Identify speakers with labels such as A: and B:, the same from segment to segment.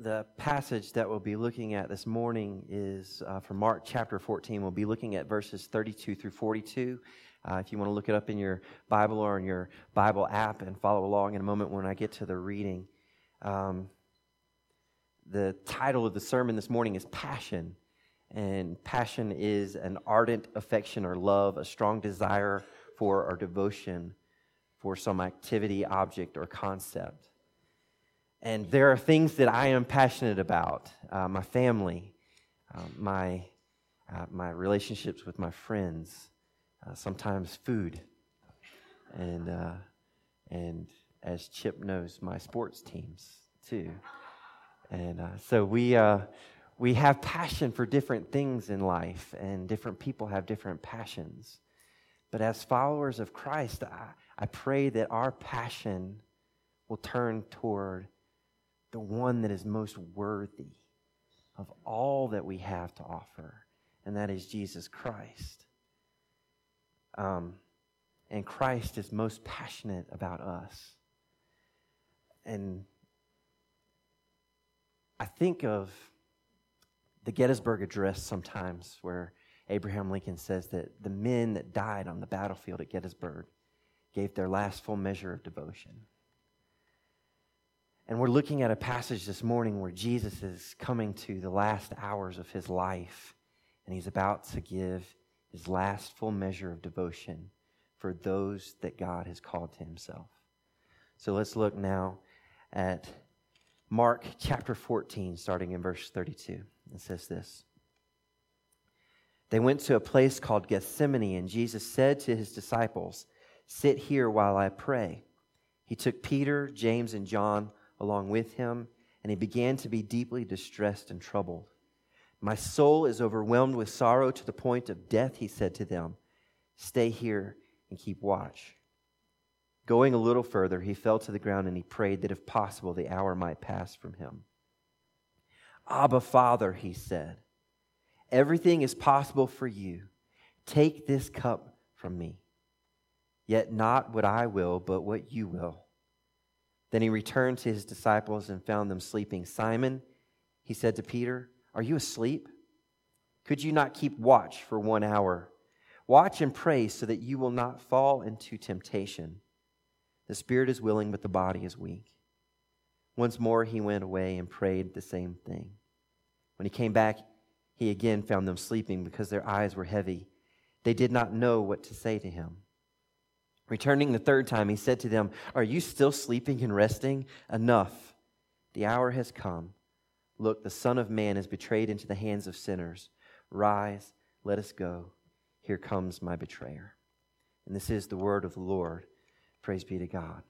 A: The passage that we'll be looking at this morning is from Mark chapter 14. We'll be looking at verses 32 through 42. If you want to look it up in your Bible or in your Bible app and follow along in a moment when I get to the reading. The title of the sermon this morning is Passion. And passion is an ardent affection or love, a strong desire for or devotion for some activity, object, or concept. And there are things that I am passionate about, my family, my relationships with my friends, sometimes food, and as Chip knows, my sports teams too. And so we have passion for different things in life, and different people have different passions. But as followers of Christ, I pray that our passion will turn toward the one that is most worthy of all that we have to offer, and that is Jesus Christ. And Christ is most passionate about us. And I think of the Gettysburg Address sometimes, where Abraham Lincoln says that the men that died on the battlefield at Gettysburg gave their last full measure of devotion. And we're looking at a passage this morning where Jesus is coming to the last hours of his life, and he's about to give his last full measure of devotion for those that God has called to himself. So let's look now at Mark chapter 14, starting in verse 32. It says this: They went to a place called Gethsemane, and Jesus said to his disciples, "Sit here while I pray." He took Peter, James, and John along with him, and he began to be deeply distressed and troubled. "My soul is overwhelmed with sorrow to the point of death," he said to them. "Stay here and keep watch." Going a little further, he fell to the ground and he prayed that if possible the hour might pass from him. "Abba, Father," he said, "everything is possible for you. Take this cup from me. Yet not what I will, but what you will." Then he returned to his disciples and found them sleeping. "Simon," he said to Peter, "are you asleep? Could you not keep watch for 1 hour? Watch and pray so that you will not fall into temptation. The spirit is willing, but the body is weak." Once more he went away and prayed the same thing. When he came back, he again found them sleeping because their eyes were heavy. They did not know what to say to him. Returning the third time, he said to them, "Are you still sleeping and resting? Enough. The hour has come. Look, the Son of Man is betrayed into the hands of sinners. Rise, let us go. Here comes my betrayer." And this is the word of the Lord. Praise be to God.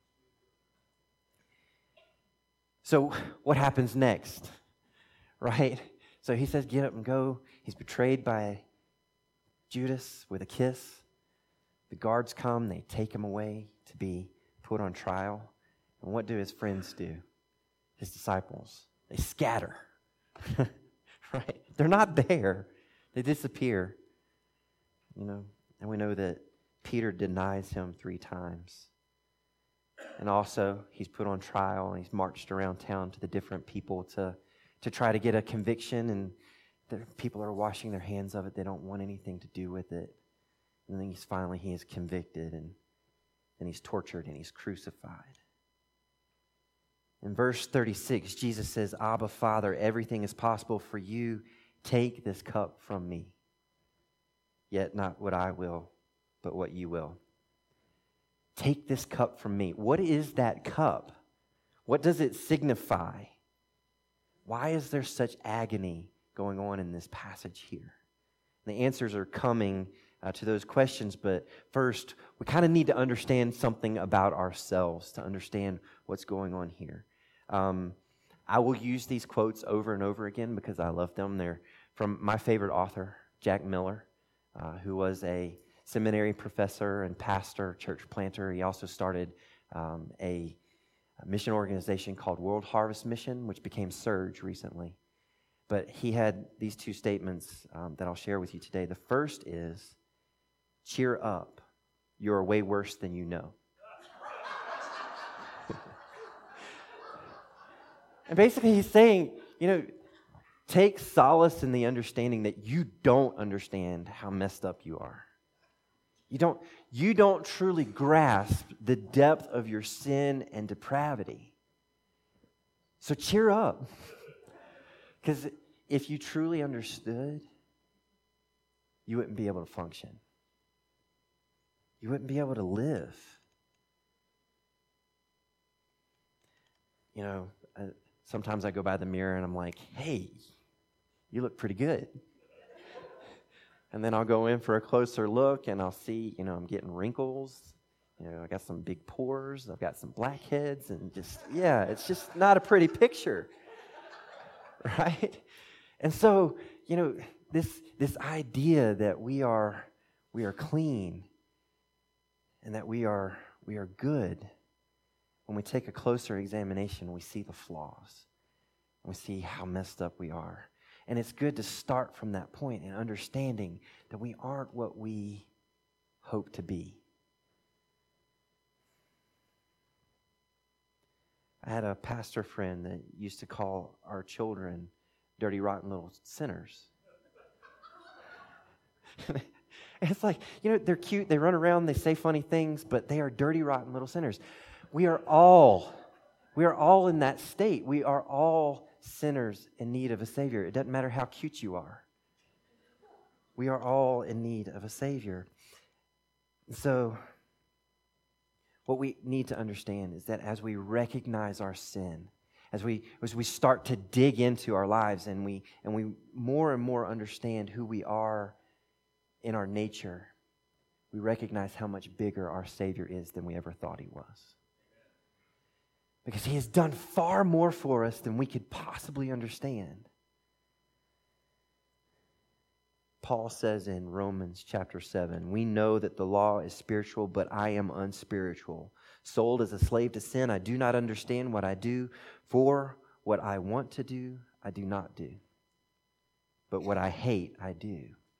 A: So what happens next? Right? So he says, get up and go. He's betrayed by Judas with a kiss. The guards come, they take him away to be put on trial. And what do his friends do? His disciples, they scatter. Right? They're not there. They disappear. And we know that Peter denies him 3 times. And also, he's put on trial, and he's marched around town to the different people to try to get a conviction, and the people are washing their hands of it. They don't want anything to do with it. And then he is convicted, and then he's tortured, and he's crucified. In verse 36, Jesus says, "Abba, Father, everything is possible for you. Take this cup from me. Yet not what I will, but what you will." Take this cup from me. What is that cup? What does it signify? Why is there such agony going on in this passage here? The answers are coming to those questions, but first, we kind of need to understand something about ourselves to understand what's going on here. I will use these quotes over and over again because I love them. They're from my favorite author, Jack Miller, who was a seminary professor and pastor, church planter. He also started a mission organization called World Harvest Mission, which became Surge recently. But he had these 2 statements that I'll share with you today. The first is, "Cheer up, you're way worse than you know." And basically he's saying, take solace in the understanding that you don't understand how messed up you are. You don't truly grasp the depth of your sin and depravity. So cheer up. Because if you truly understood, you wouldn't be able to function. You wouldn't be able to live. Sometimes I go by the mirror and I'm like, hey, you look pretty good. And then I'll go in for a closer look and I'll see, I'm getting wrinkles. I got some big pores. I've got some blackheads and it's just not a pretty picture. Right? And so, this idea that we are clean and that we are good, when we take a closer examination, we see the flaws. And we see how messed up we are. And it's good to start from that point in understanding that we aren't what we hope to be. I had a pastor friend that used to call our children dirty, rotten little sinners. It's like, they're cute, they run around, they say funny things, but they are dirty, rotten little sinners. We are all in that state. We are all sinners in need of a Savior. It doesn't matter how cute you are. We are all in need of a Savior. So, what we need to understand is that as we recognize our sin, as we start to dig into our lives and we more and more understand who we are in our nature, we recognize how much bigger our Savior is than we ever thought He was. Because He has done far more for us than we could possibly understand. Paul says in Romans chapter 7, we know that the law is spiritual, but I am unspiritual. Sold as a slave to sin, I do not understand what I do. For what I want to do, I do not do. But what I hate, I do.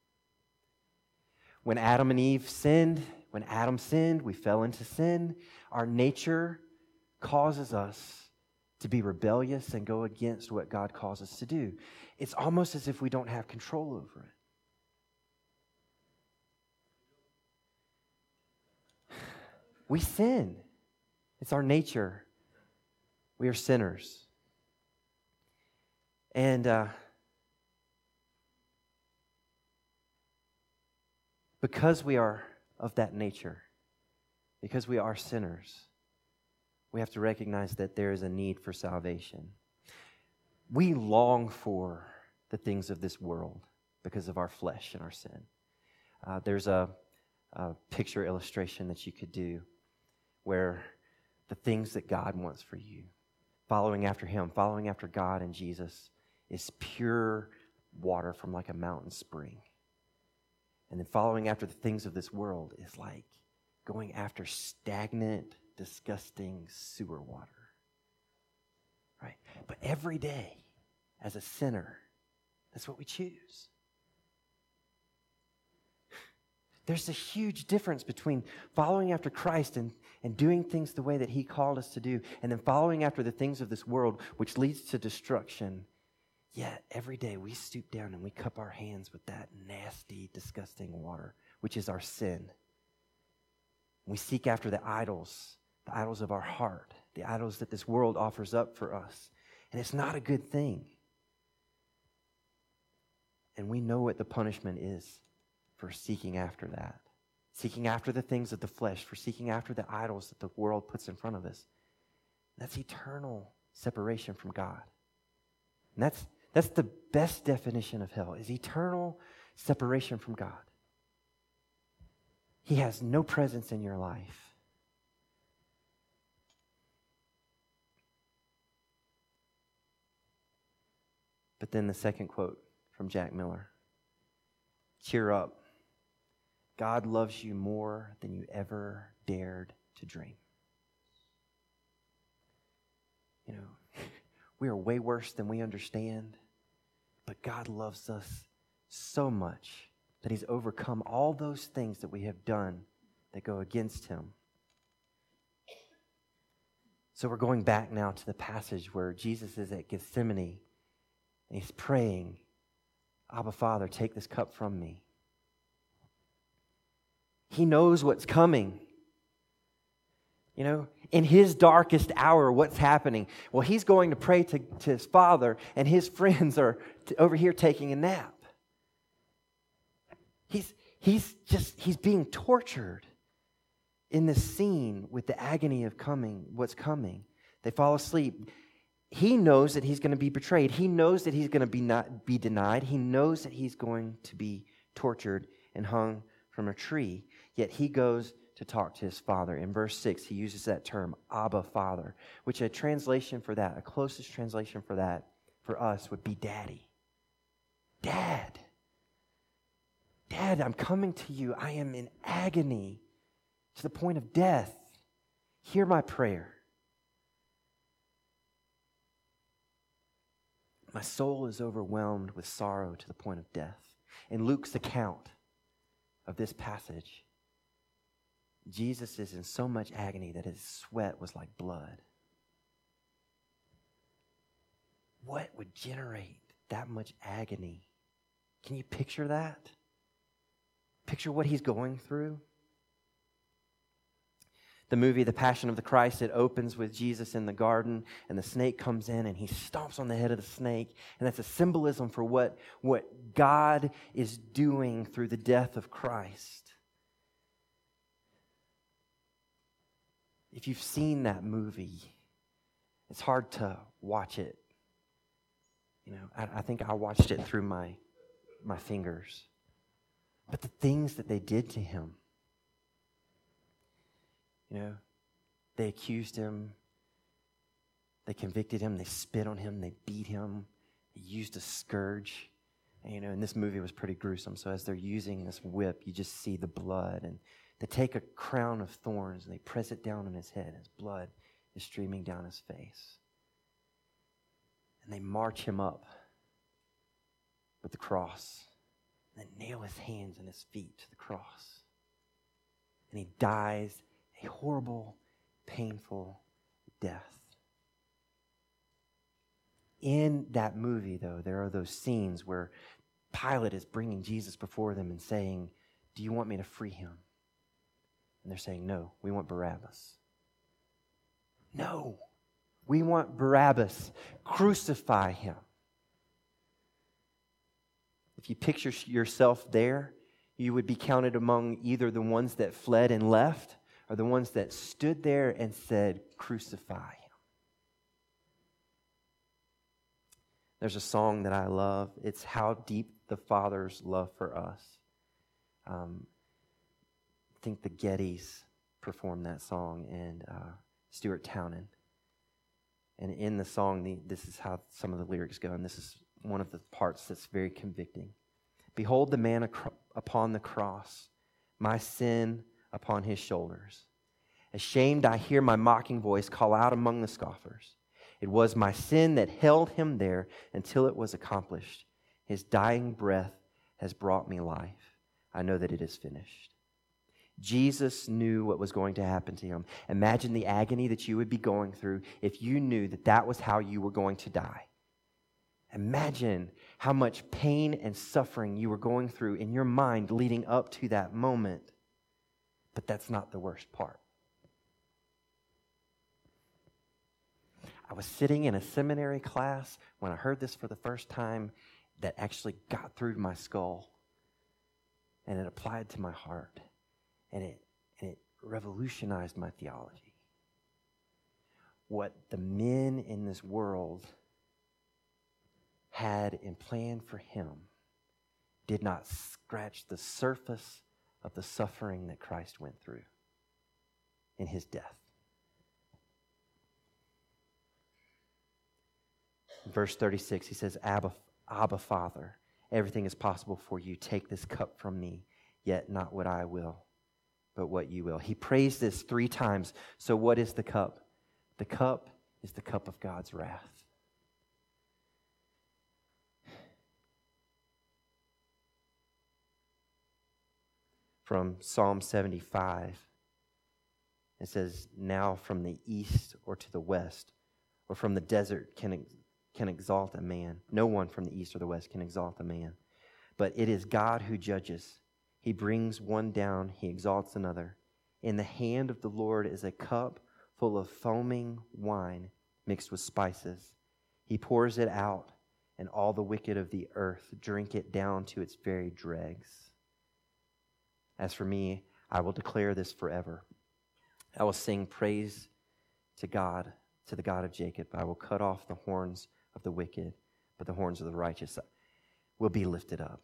A: When Adam sinned, we fell into sin. Our nature causes us to be rebellious and go against what God calls us to do. It's almost as if we don't have control over it. We sin. It's our nature. We are sinners. And because we are of that nature, because we are sinners, we have to recognize that there is a need for salvation. We long for the things of this world because of our flesh and our sin. There's a picture illustration that you could do where the things that God wants for you, following after Him, following after God and Jesus, is pure water from like a mountain spring. And then following after the things of this world is like going after stagnant, disgusting sewer water. Right? But every day, as a sinner, that's what we choose. There's a huge difference between following after Christ and doing things the way that He called us to do, and then following after the things of this world, which leads to destruction. Yet every day we stoop down and we cup our hands with that nasty, disgusting water, which is our sin. We seek after the idols of our heart, the idols that this world offers up for us. And it's not a good thing. And we know what the punishment is for seeking after that. Seeking after the things of the flesh, for seeking after the idols that the world puts in front of us. That's eternal separation from God. And that's the best definition of hell, is eternal separation from God. He has no presence in your life. But then the second quote from Jack Miller. Cheer up. God loves you more than you ever dared to dream. We are way worse than we understand, but God loves us so much that He's overcome all those things that we have done that go against Him. So we're going back now to the passage where Jesus is at Gethsemane and he's praying, Abba, Father, take this cup from me. He knows what's coming. You know, in his darkest hour, what's happening? Well, he's going to pray to his Father, and his friends are over here taking a nap. He's being tortured in this scene with the agony of what's coming. They fall asleep. He knows that he's going to be betrayed. He knows that he's going to be denied. He knows that he's going to be tortured and hung from a tree. Yet he goes to talk to his Father. In verse 6, he uses that term, Abba, Father, which a translation for that, a closest translation for that, for us, would be Daddy. Dad. Dad, I'm coming to you. I am in agony to the point of death. Hear my prayer. My soul is overwhelmed with sorrow to the point of death. In Luke's account of this passage, Jesus is in so much agony that his sweat was like blood. What would generate that much agony? Can you picture that? Picture what he's going through? The movie, The Passion of the Christ, it opens with Jesus in the garden, and the snake comes in, and he stomps on the head of the snake. And that's a symbolism for what God is doing through the death of Christ. If you've seen that movie, it's hard to watch it. You know, I think I watched it through my fingers. But the things that they did to him, you know, they accused him, they convicted him, they spit on him, they beat him, they used a scourge. And, you know, and this movie was pretty gruesome. So as they're using this whip, you just see the blood. And they take a crown of thorns and they press it down on his head. His blood is streaming down his face. And they march him up with the cross. And then nail his hands and his feet to the cross. And he dies a horrible, painful death. In that movie, though, there are those scenes where Pilate is bringing Jesus before them and saying, do you want me to free him? And they're saying, no, we want Barabbas. No, we want Barabbas. Crucify him. If you picture yourself there, you would be counted among either the ones that fled and left or the ones that stood there and said, crucify him. There's a song that I love. It's How Deep the Father's Love for Us. I think the Gettys performed that song, and Stuart Townend. And in the song, this is how some of the lyrics go, and this is one of the parts that's very convicting. Behold the man upon the cross, my sin upon his shoulders. Ashamed, I hear my mocking voice call out among the scoffers. It was my sin that held him there until it was accomplished. His dying breath has brought me life. I know that it is finished. Jesus knew what was going to happen to him. Imagine the agony that you would be going through if you knew that that was how you were going to die. Imagine how much pain and suffering you were going through in your mind leading up to that moment. But that's not the worst part. I was sitting in a seminary class when I heard this for the first time that actually got through to my skull. And it applied to my heart. And it revolutionized my theology. What the men in this world had and planned for him did not scratch the surface of the suffering that Christ went through in his death. In verse 36, he says, Abba, Father, everything is possible for you. Take this cup from me, yet not what I will, but what you will. He prays this 3 times. So what is the cup? The cup is the cup of God's wrath. From Psalm 75, It says, now from the east or to the west, or from the desert can exalt a man. No one from the east or the west can exalt a man. But it is God who judges. He brings one down, he exalts another. In the hand of the Lord is a cup full of foaming wine mixed with spices. He pours it out, and all the wicked of the earth drink it down to its very dregs. As for me, I will declare this forever. I will sing praise to God, to the God of Jacob. I will cut off the horns of the wicked, but the horns of the righteous will be lifted up.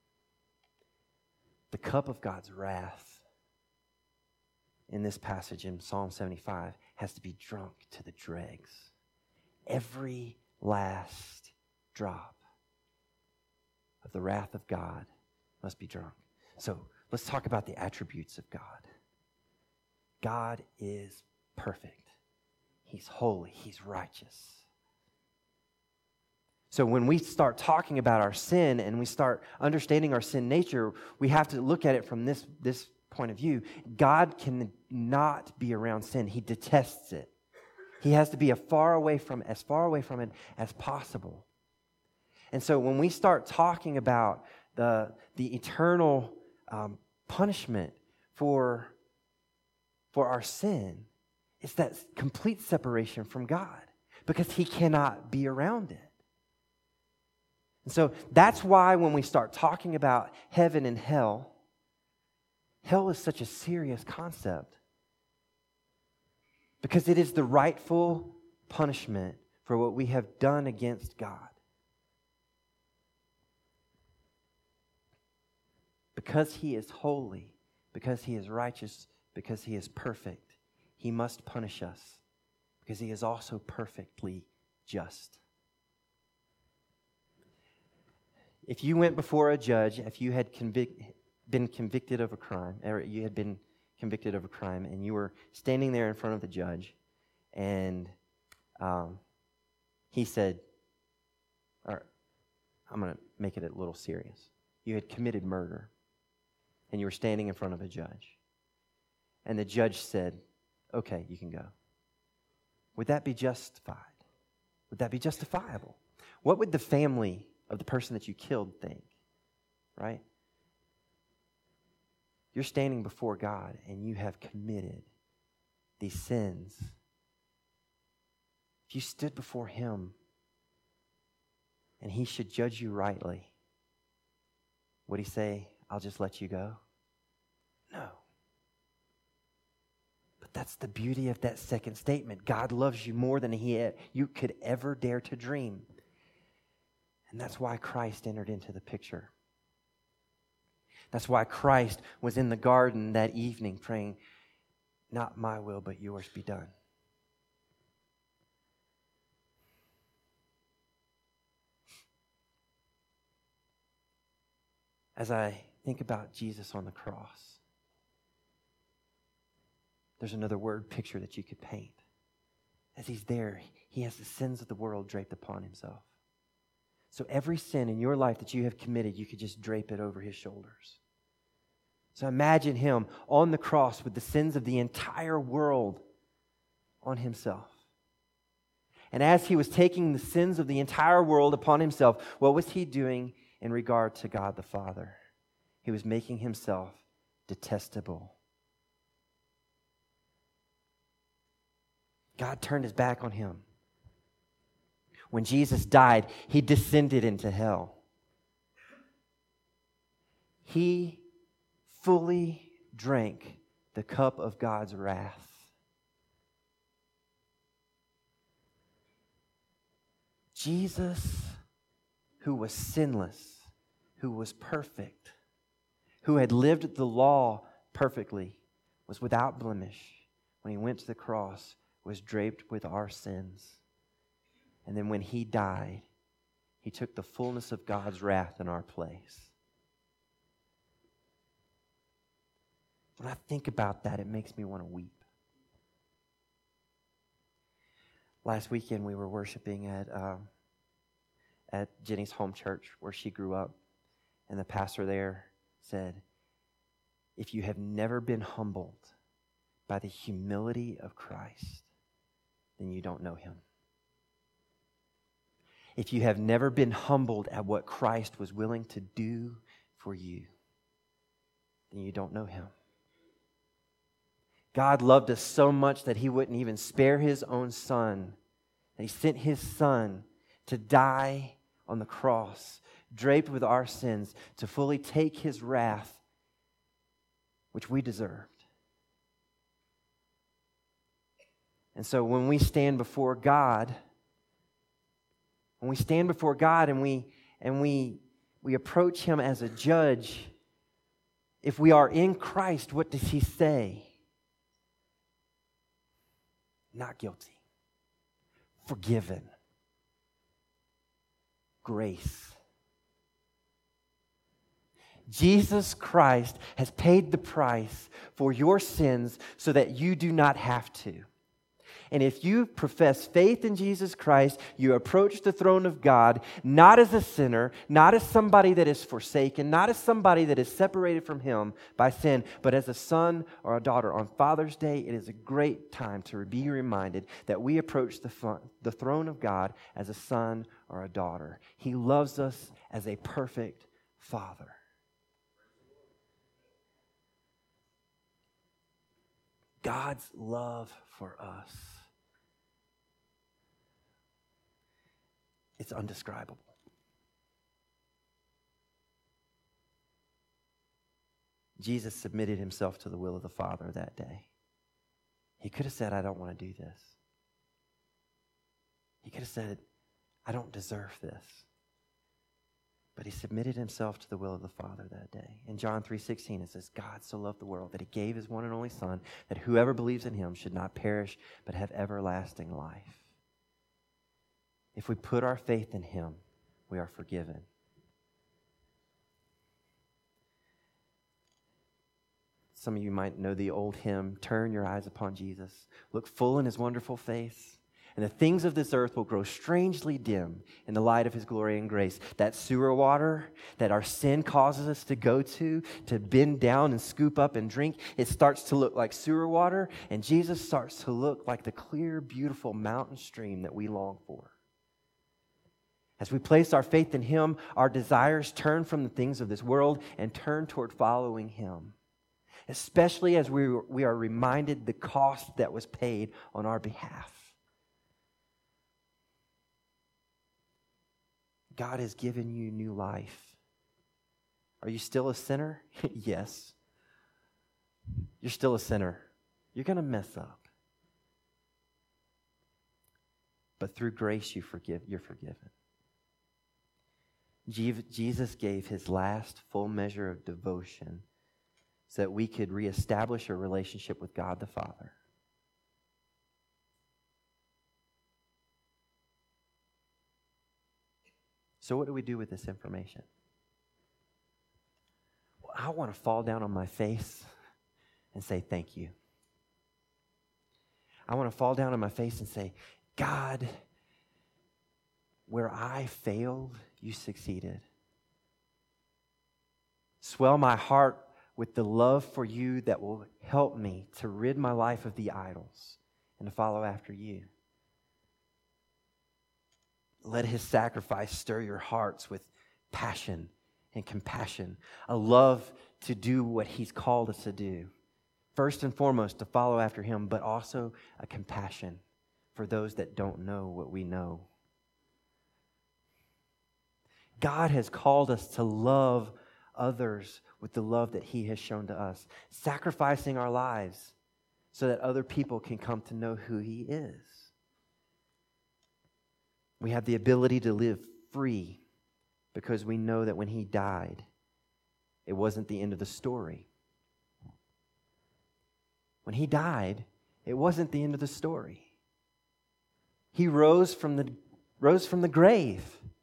A: The cup of God's wrath in this passage in Psalm 75 has to be drunk to the dregs. Every last drop of the wrath of God must be drunk. So let's talk about the attributes of God. God is perfect. He's holy. He's righteous. So when we start talking about our sin and we start understanding our sin nature, we have to look at it from this point of view. God cannot be around sin. He detests it. He has to be as far away from it as possible. And so when we start talking about the eternal punishment for our sin, it's that complete separation from God because he cannot be around it. And so that's why when we start talking about heaven and hell is such a serious concept because it is the rightful punishment for what we have done against God. Because he is holy, because he is righteous, because he is perfect, he must punish us because he is also perfectly just. If you went before a judge, if you had been convicted of a crime, or you had been convicted of a crime, and you were standing there in front of the judge, and he said, all right, I'm going to make it a little serious. You had committed murder, and you were standing in front of a judge, and the judge said, okay, you can go. Would that be justified? Would that be justifiable? What would the family of the person that you killed think, right? You're standing before God and you have committed these sins. If you stood before him and he should judge you rightly, would he say, I'll just let you go? No. But that's the beauty of that second statement. God loves you more than you could ever dare to dream. And that's why Christ entered into the picture. That's why Christ was in the garden that evening praying, not my will, but yours be done. As I think about Jesus on the cross, there's another word picture that you could paint. As he's there, he has the sins of the world draped upon himself. So every sin in your life that you have committed, you could just drape it over his shoulders. So imagine him on the cross with the sins of the entire world on himself. And as he was taking the sins of the entire world upon himself, what was he doing in regard to God the Father? He was making himself detestable. God turned his back on him. When Jesus died, he descended into hell. He fully drank the cup of God's wrath. Jesus, who was sinless, who was perfect, who had lived the law perfectly, was without blemish, when he went to the cross, was draped with our sins. And then when he died, he took the fullness of God's wrath in our place. When I think about that, it makes me want to weep. Last weekend, we were worshiping at Jenny's home church where she grew up. And the pastor there said, if you have never been humbled by the humility of Christ, then you don't know him. If you have never been humbled at what Christ was willing to do for you, then you don't know him. God loved us so much that he wouldn't even spare his own son, that he sent his son to die on the cross, draped with our sins, to fully take his wrath, which we deserved. And so when we stand before God, and we approach him as a judge, if we are in Christ, what does he say? Not guilty. Forgiven. Grace. Jesus Christ has paid the price for your sins so that you do not have to. And if you profess faith in Jesus Christ, you approach the throne of God not as a sinner, not as somebody that is forsaken, not as somebody that is separated from him by sin, but as a son or a daughter. On Father's Day, it is a great time to be reminded that we approach the throne of God as a son or a daughter. He loves us as a perfect Father. God's love for us, it's undescribable. Jesus submitted himself to the will of the Father that day. He could have said, I don't want to do this. He could have said, I don't deserve this. But he submitted himself to the will of the Father that day. In John 3:16, it says, God so loved the world that he gave his one and only Son, that whoever believes in him should not perish, but have everlasting life. If we put our faith in him, we are forgiven. Some of you might know the old hymn, Turn Your Eyes Upon Jesus. Look full in his wonderful face, and the things of this earth will grow strangely dim in the light of his glory and grace. That sewer water that our sin causes us to go to bend down and scoop up and drink, it starts to look like sewer water, and Jesus starts to look like the clear, beautiful mountain stream that we long for. As we place our faith in him, our desires turn from the things of this world and turn toward following him, especially as we are reminded the cost that was paid on our behalf. God has given you new life. Are you still a sinner? Yes. You're still a sinner. You're going to mess up. But through grace, you're forgiven. Jesus gave his last full measure of devotion so that we could reestablish a relationship with God the Father. So what do we do with this information? Well, I want to fall down on my face and say thank you. I want to fall down on my face and say, God, where I failed, you succeeded. Swell my heart with the love for you that will help me to rid my life of the idols and to follow after you. Let his sacrifice stir your hearts with passion and compassion, a love to do what he's called us to do. First and foremost, to follow after him, but also a compassion for those that don't know what we know. God has called us to love others with the love that he has shown to us, sacrificing our lives so that other people can come to know who he is. We have the ability to live free because we know that when he died, it wasn't the end of the story. When he died, it wasn't the end of the story. He rose from the grave.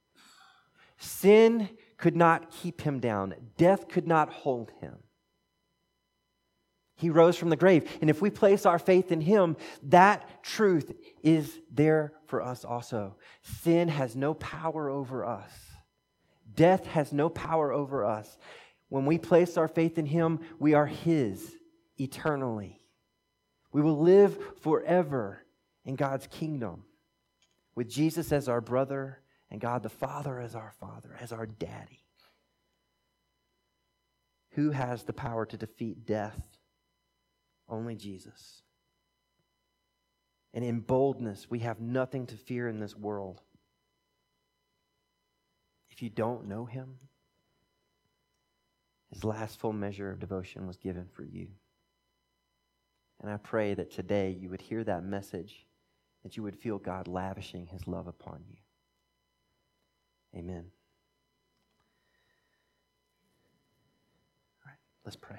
A: Sin could not keep him down. Death could not hold him. He rose from the grave. And if we place our faith in him, that truth is there for us also. Sin has no power over us. Death has no power over us. When we place our faith in him, we are his eternally. We will live forever in God's kingdom with Jesus as our brother and God the Father as our Father, as our daddy. Who has the power to defeat death? Only Jesus. And in boldness, we have nothing to fear in this world. If you don't know Him, His last full measure of devotion was given for you. And I pray that today you would hear that message, that you would feel God lavishing His love upon you. Amen. All right, let's pray.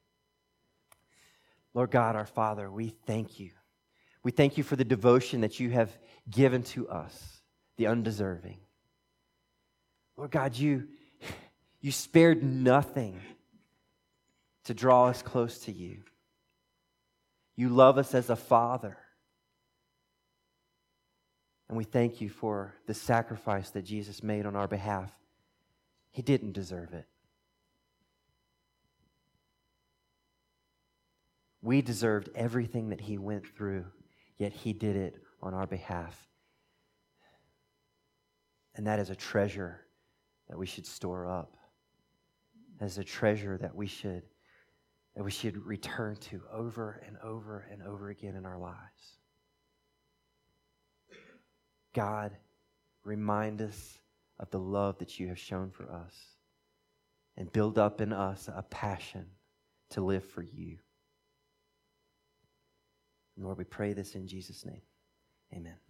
A: Lord God, our Father, we thank you. We thank you for the devotion that you have given to us, the undeserving. Lord God, you spared nothing to draw us close to you. You love us as a father. And we thank you for the sacrifice that Jesus made on our behalf. He didn't deserve it. We deserved everything that He went through, yet He did it on our behalf. And that is a treasure that we should store up. That is a treasure that we should return to over and over and over again in our lives. God, remind us of the love that you have shown for us and build up in us a passion to live for you. Lord, we pray this in Jesus' name. Amen.